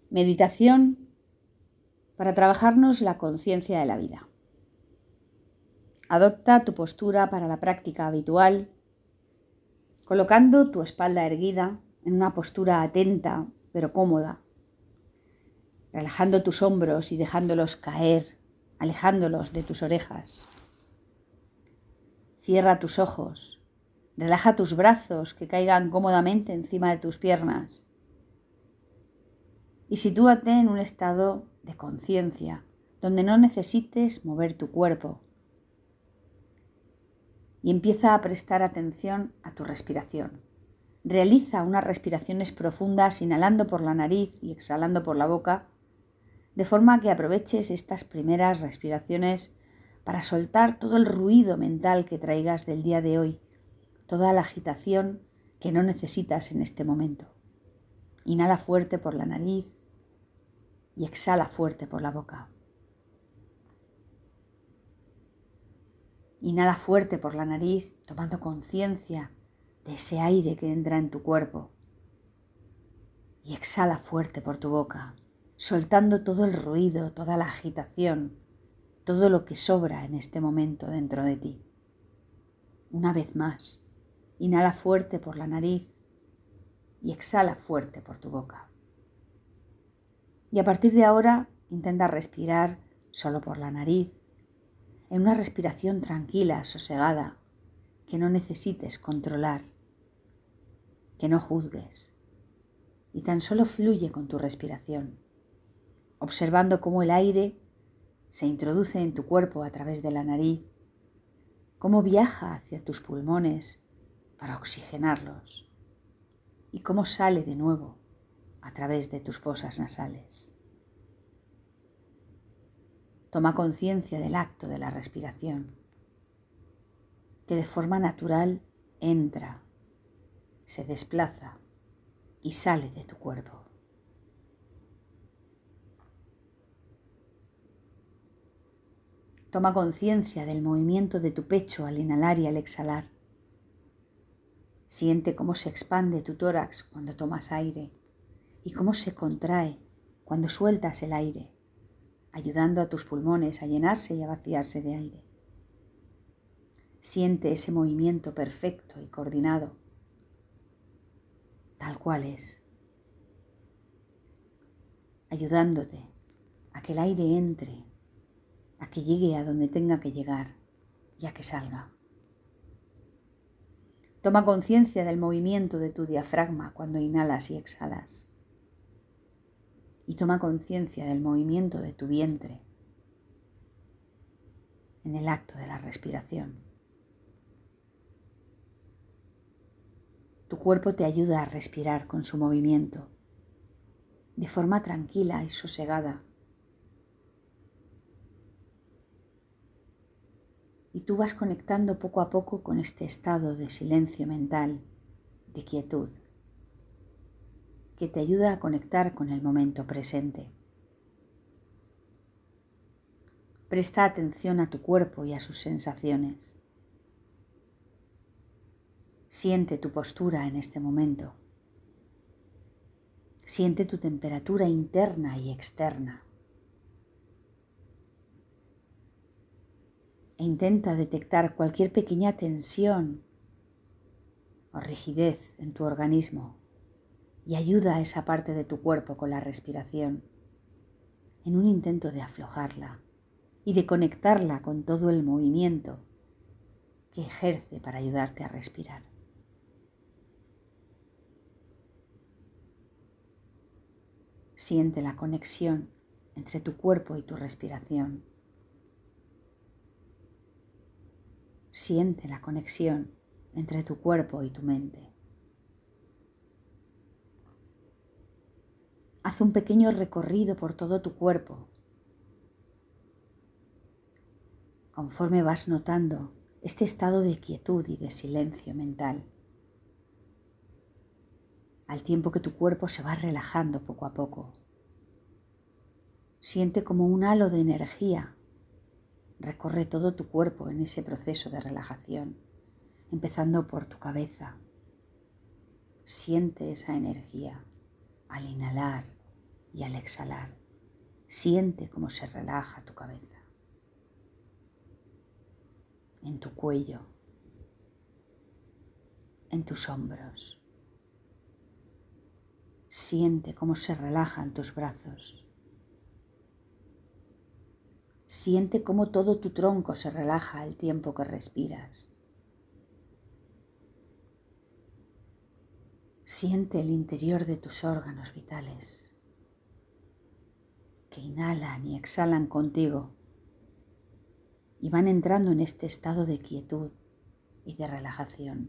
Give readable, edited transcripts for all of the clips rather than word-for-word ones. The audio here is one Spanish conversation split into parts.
Meditación para trabajarnos la conciencia de la vida. Adopta tu postura para la práctica habitual, colocando tu espalda erguida en una postura atenta pero cómoda, relajando tus hombros y dejándolos caer, alejándolos de tus orejas. Cierra tus ojos, relaja tus brazos que caigan cómodamente encima de tus piernas y sitúate en un estado de conciencia donde no necesites mover tu cuerpo. Y empieza a prestar atención a tu respiración. Realiza unas respiraciones profundas inhalando por la nariz y exhalando por la boca, de forma que aproveches estas primeras respiraciones para soltar todo el ruido mental que traigas del día de hoy, toda la agitación que no necesitas en este momento. Inhala fuerte por la nariz y exhala fuerte por la boca. Inhala fuerte por la nariz, tomando conciencia de ese aire que entra en tu cuerpo. Y exhala fuerte por tu boca, soltando todo el ruido, toda la agitación, todo lo que sobra en este momento dentro de ti. Una vez más, inhala fuerte por la nariz y exhala fuerte por tu boca. Y a partir de ahora, intenta respirar solo por la nariz, en una respiración tranquila, sosegada, que no necesites controlar, que no juzgues, y tan solo fluye con tu respiración, observando cómo el aire se introduce en tu cuerpo a través de la nariz, cómo viaja hacia tus pulmones para oxigenarlos y cómo sale de nuevo a través de tus fosas nasales. Toma conciencia del acto de la respiración, que de forma natural entra, se desplaza y sale de tu cuerpo. Toma conciencia del movimiento de tu pecho al inhalar y al exhalar. Siente cómo se expande tu tórax cuando tomas aire y cómo se contrae cuando sueltas el aire, ayudando a tus pulmones a llenarse y a vaciarse de aire. Siente ese movimiento perfecto y coordinado, tal cual es, ayudándote a que el aire entre, a que llegue a donde tenga que llegar y a que salga. Toma conciencia del movimiento de tu diafragma cuando inhalas y exhalas. Y toma conciencia del movimiento de tu vientre en el acto de la respiración. Tu cuerpo te ayuda a respirar con su movimiento, de forma tranquila y sosegada. Y tú vas conectando poco a poco con este estado de silencio mental, de quietud, que te ayuda a conectar con el momento presente. Presta atención a tu cuerpo y a sus sensaciones. Siente tu postura en este momento. Siente tu temperatura interna y externa. E intenta detectar cualquier pequeña tensión o rigidez en tu organismo y ayuda a esa parte de tu cuerpo con la respiración en un intento de aflojarla y de conectarla con todo el movimiento que ejerce para ayudarte a respirar. Siente la conexión entre tu cuerpo y tu respiración. Siente la conexión entre tu cuerpo y tu mente. Haz un pequeño recorrido por todo tu cuerpo. Conforme vas notando este estado de quietud y de silencio mental, al tiempo que tu cuerpo se va relajando poco a poco. Siente como un halo de energía recorre todo tu cuerpo en ese proceso de relajación, empezando por tu cabeza. Siente esa energía al inhalar Y al exhalar, siente cómo se relaja tu cabeza, en tu cuello, en tus hombros. Siente cómo se relajan tus brazos. Siente cómo todo tu tronco se relaja al tiempo que respiras. Siente el interior de tus órganos vitales que inhalan y exhalan contigo y van entrando en este estado de quietud y de relajación.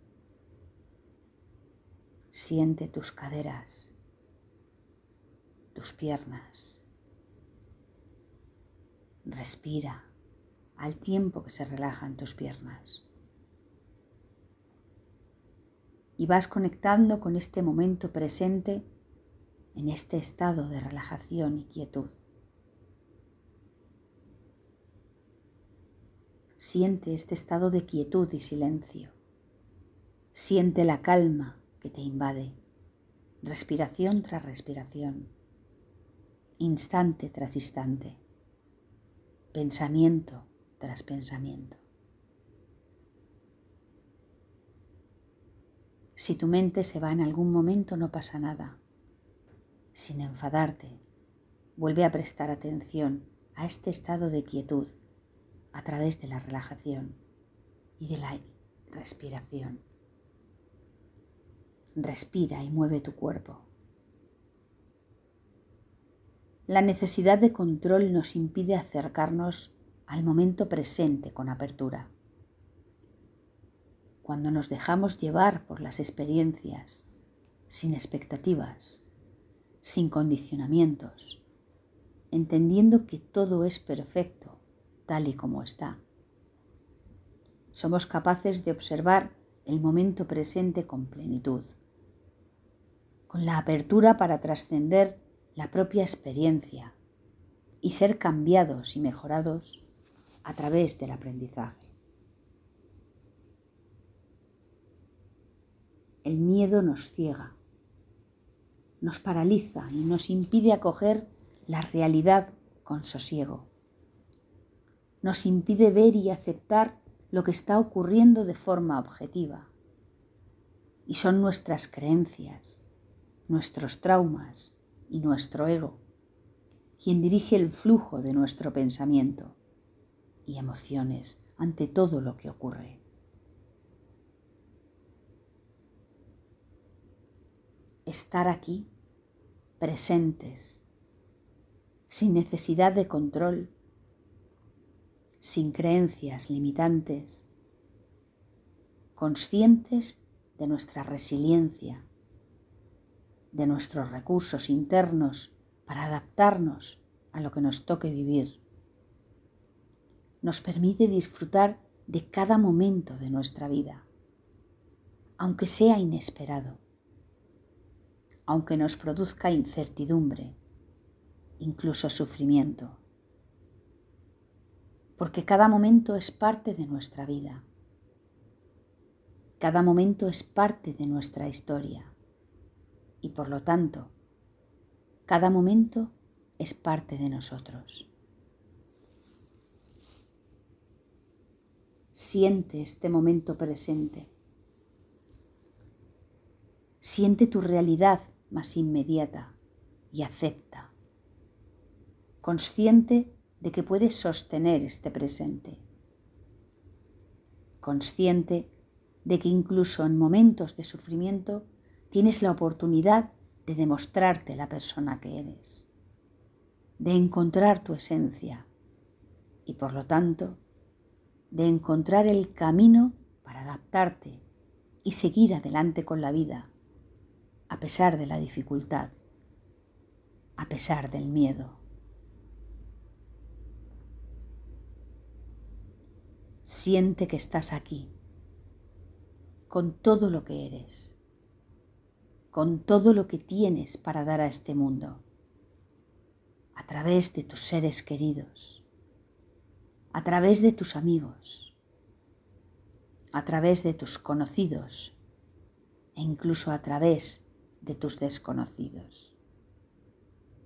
Siente tus caderas, tus piernas. Respira al tiempo que se relajan tus piernas. Y vas conectando con este momento presente en este estado de relajación y quietud. Siente este estado de quietud y silencio. Siente la calma que te invade, respiración tras respiración, instante tras instante, pensamiento tras pensamiento. Si tu mente se va en algún momento, no pasa nada. Sin enfadarte, vuelve a prestar atención a este estado de quietud a través de la relajación y de la respiración. Respira y mueve tu cuerpo. La necesidad de control nos impide acercarnos al momento presente con apertura. Cuando nos dejamos llevar por las experiencias, sin expectativas, sin condicionamientos, entendiendo que todo es perfecto tal y como está, somos capaces de observar el momento presente con plenitud, con la apertura para trascender la propia experiencia y ser cambiados y mejorados a través del aprendizaje. El miedo nos ciega, nos paraliza y nos impide acoger la realidad con sosiego. Nos impide ver y aceptar lo que está ocurriendo de forma objetiva. Y son nuestras creencias, nuestros traumas y nuestro ego quien dirige el flujo de nuestro pensamiento y emociones ante todo lo que ocurre. Estar aquí, presentes, sin necesidad de control, sin creencias limitantes, conscientes de nuestra resiliencia, de nuestros recursos internos para adaptarnos a lo que nos toque vivir. Nos permite disfrutar de cada momento de nuestra vida, aunque sea inesperado, aunque nos produzca incertidumbre, incluso sufrimiento, porque cada momento es parte de nuestra vida, cada momento es parte de nuestra historia y por lo tanto, cada momento es parte de nosotros. Siente este momento presente. Siente tu realidad más inmediata y acepta, consciente de que puedes sostener este presente, consciente de que incluso en momentos de sufrimiento tienes la oportunidad de demostrarte la persona que eres, de encontrar tu esencia y por lo tanto de encontrar el camino para adaptarte y seguir adelante con la vida a pesar de la dificultad, a pesar del miedo. Siente que estás aquí, con todo lo que eres, con todo lo que tienes para dar a este mundo, a través de tus seres queridos, a través de tus amigos, a través de tus conocidos e incluso a través de tus desconocidos.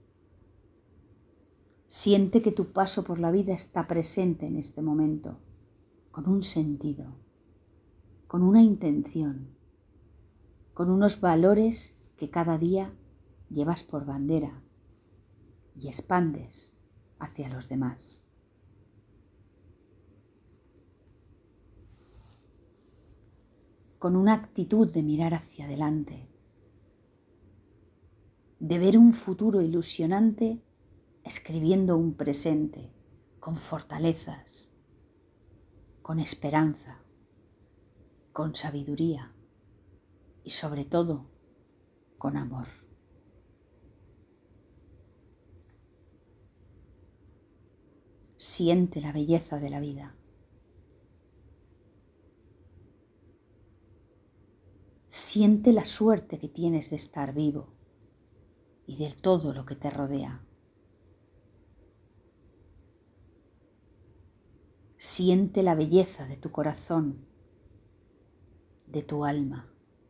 Siente que tu paso por la vida está presente en este momento, con un sentido, con una intención, con unos valores que cada día llevas por bandera y expandes hacia los demás. Con una actitud de mirar hacia adelante, de ver un futuro ilusionante escribiendo un presente con fortalezas, con esperanza, con sabiduría y sobre todo con amor. Siente la belleza de la vida. Siente la suerte que tienes de estar vivo y de todo lo que te rodea. Siente la belleza de tu corazón, de tu alma.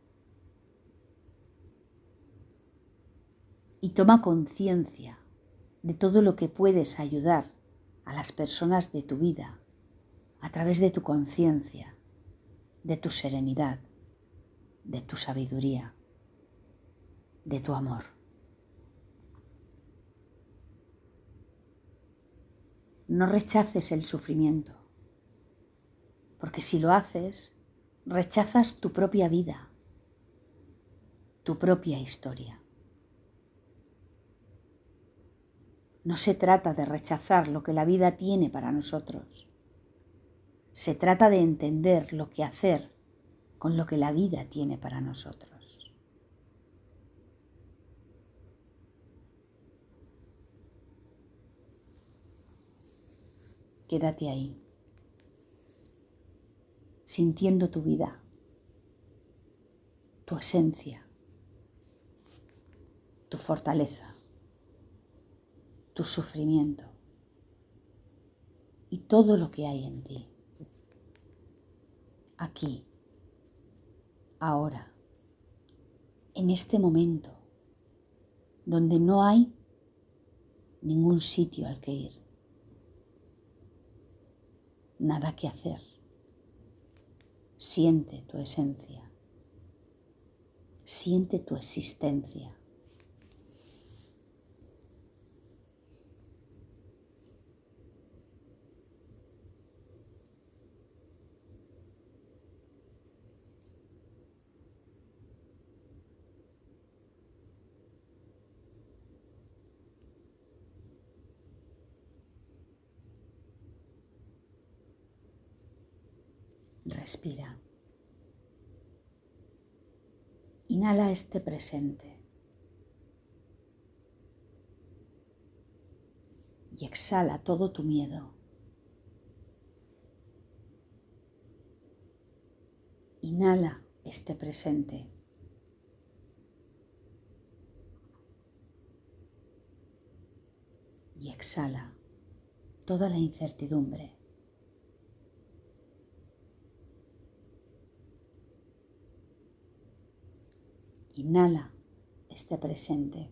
Y toma conciencia de todo lo que puedes ayudar a las personas de tu vida a través de tu conciencia, de tu serenidad, de tu sabiduría, de tu amor. No rechaces el sufrimiento, porque si lo haces, rechazas tu propia vida, tu propia historia. No se trata de rechazar lo que la vida tiene para nosotros. Se trata de entender lo que hacer con lo que la vida tiene para nosotros. Quédate ahí, sintiendo tu vida, tu esencia, tu fortaleza, tu sufrimiento y todo lo que hay en ti. Aquí, ahora, en este momento, donde no hay ningún sitio al que ir, nada que hacer. Siente tu esencia, siente tu existencia. Respira. Inhala este presente y exhala todo tu miedo. Inhala este presente y exhala toda la incertidumbre. Inhala este presente.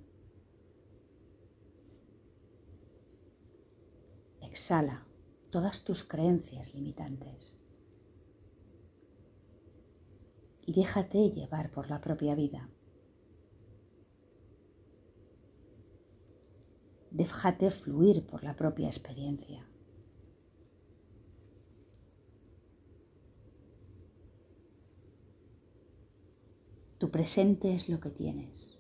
Exhala todas tus creencias limitantes. Y déjate llevar por la propia vida. Déjate fluir por la propia experiencia. Tu presente es lo que tienes.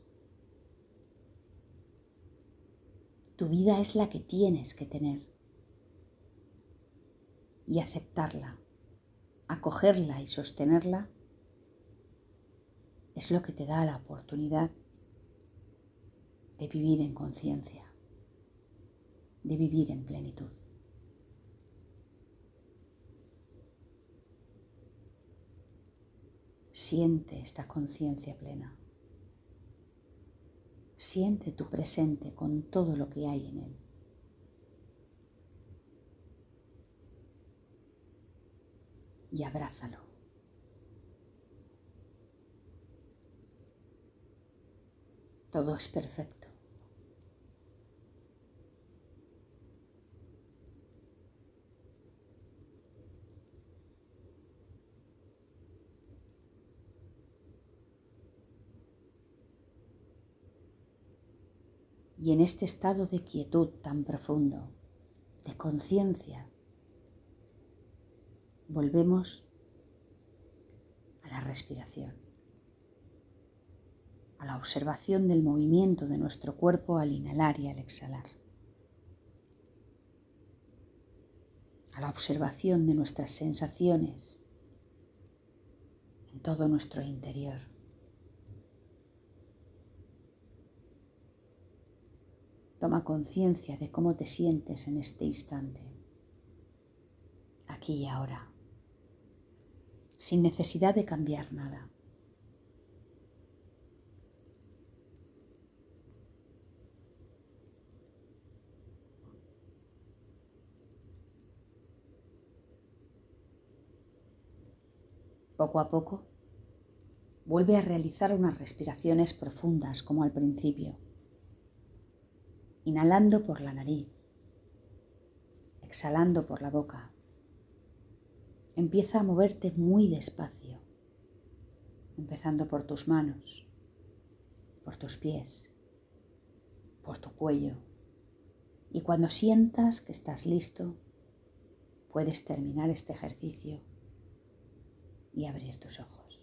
Tu vida es la que tienes que tener. Y aceptarla, acogerla y sostenerla es lo que te da la oportunidad de vivir en conciencia, de vivir en plenitud. Siente esta conciencia plena. Siente tu presente con todo lo que hay en él. Y abrázalo. Todo es perfecto. Y en este estado de quietud tan profundo, de conciencia, volvemos a la respiración, a la observación del movimiento de nuestro cuerpo al inhalar y al exhalar, a la observación de nuestras sensaciones en todo nuestro interior. Toma conciencia de cómo te sientes en este instante, aquí y ahora, sin necesidad de cambiar nada. Poco a poco, vuelve a realizar unas respiraciones profundas como al principio, inhalando por la nariz, exhalando por la boca. Empieza a moverte muy despacio, empezando por tus manos, por tus pies, por tu cuello. Y cuando sientas que estás listo, puedes terminar este ejercicio y abrir tus ojos.